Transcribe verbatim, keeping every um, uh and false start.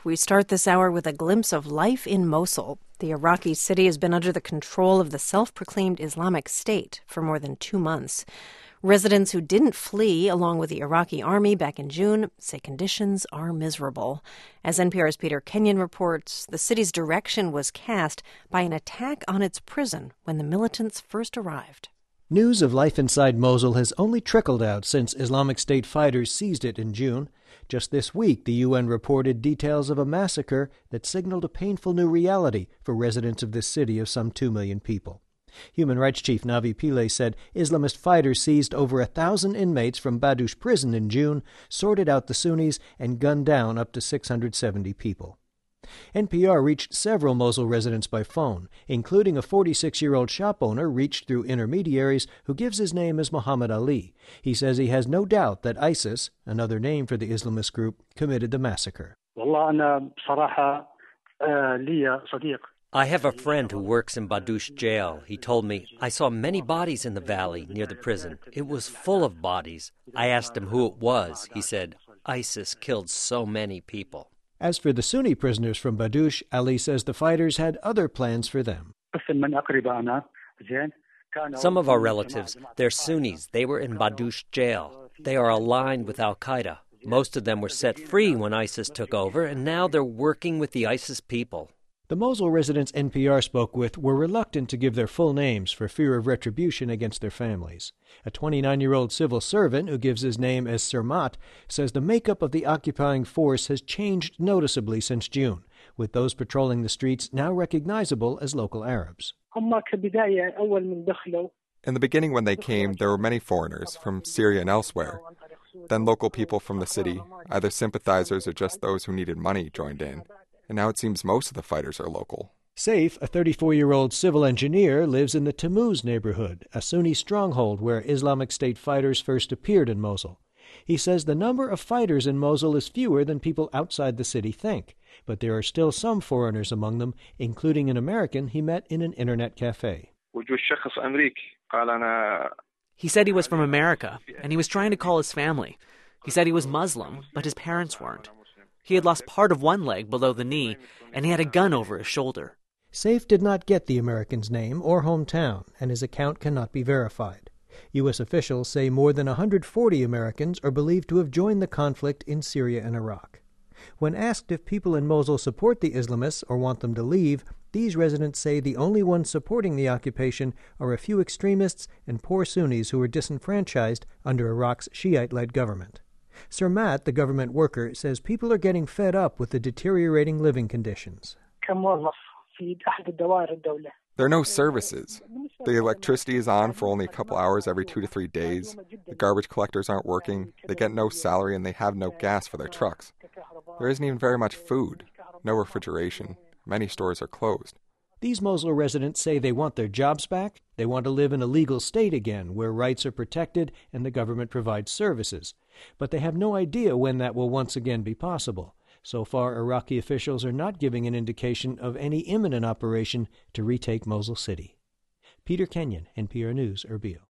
We start this hour with a glimpse of life in Mosul. The Iraqi city has been under the control of the self-proclaimed Islamic State for more than two months. Residents who didn't flee along with the Iraqi army back in June say conditions are miserable. As N P R's Peter Kenyon reports, the city's direction was cast by an attack on its prison when the militants first arrived. News of life inside Mosul has only trickled out since Islamic State fighters seized it in June. Just this week, the U N reported details of a massacre that signaled a painful new reality for residents of this city of some two million people. Human Rights Chief Navi Pillay said Islamist fighters seized over a thousand inmates from Badouche prison in June, sorted out the Sunnis, and gunned down up to six hundred seventy people. N P R reached several Mosul residents by phone, including a forty-six-year-old shop owner reached through intermediaries who gives his name as Muhammad Ali. He says he has no doubt that ISIS, another name for the Islamist group, committed the massacre. I have a friend who works in Badouche jail. He told me, I saw many bodies in the valley near the prison. It was full of bodies. I asked him who it was. He said, ISIS killed so many people. As for the Sunni prisoners from Badouche, Ali says the fighters had other plans for them. Some of our relatives, they're Sunnis. They were in Badouche jail. They are aligned with al-Qaeda. Most of them were set free when ISIS took over, and now they're working with the ISIS people. The Mosul residents N P R spoke with were reluctant to give their full names for fear of retribution against their families. A twenty-nine-year-old civil servant who gives his name as Sermat says the makeup of the occupying force has changed noticeably since June, with those patrolling the streets now recognizable as local Arabs. In the beginning when they came, there were many foreigners from Syria and elsewhere. Then local people from the city, either sympathizers or just those who needed money, joined in. And now it seems most of the fighters are local. Saif, a thirty-four-year-old civil engineer, lives in the Tammuz neighborhood, a Sunni stronghold where Islamic State fighters first appeared in Mosul. He says the number of fighters in Mosul is fewer than people outside the city think, but there are still some foreigners among them, including an American he met in an internet cafe. He said he was from America, and he was trying to call his family. He said he was Muslim, but his parents weren't. He had lost part of one leg below the knee, and he had a gun over his shoulder. Saif did not get the American's name or hometown, and his account cannot be verified. U S officials say more than one hundred forty Americans are believed to have joined the conflict in Syria and Iraq. When asked if people in Mosul support the Islamists or want them to leave, these residents say the only ones supporting the occupation are a few extremists and poor Sunnis who were disenfranchised under Iraq's Shiite-led government. Sermat, the government worker, says people are getting fed up with the deteriorating living conditions. There are no services. The electricity is on for only a couple hours every two to three days. The garbage collectors aren't working. They get no salary and they have no gas for their trucks. There isn't even very much food. No refrigeration. Many stores are closed. These Mosul residents say they want their jobs back. They want to live in a legal state again where rights are protected and the government provides services. But they have no idea when that will once again be possible. So far, Iraqi officials are not giving an indication of any imminent operation to retake Mosul City. Peter Kenyon, N P R News, Erbil.